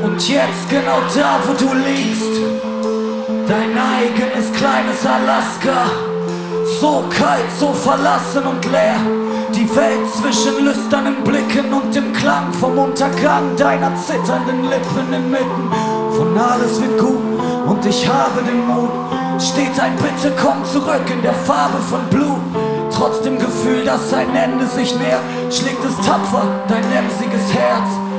Und jetzt genau da, wo du liegst, dein eigenes kleines Alaska. So kalt, so verlassen und leer, die Welt zwischen lüsternen Blicken und dem Klang vom Untergang deiner zitternden Lippen inmitten von alles wird gut und ich habe den Mut. Steht ein Bitte, komm zurück in der Farbe von Blut. Trotz dem Gefühl, dass ein Ende sich nähert, schlägt es tapfer dein emsiges Herz.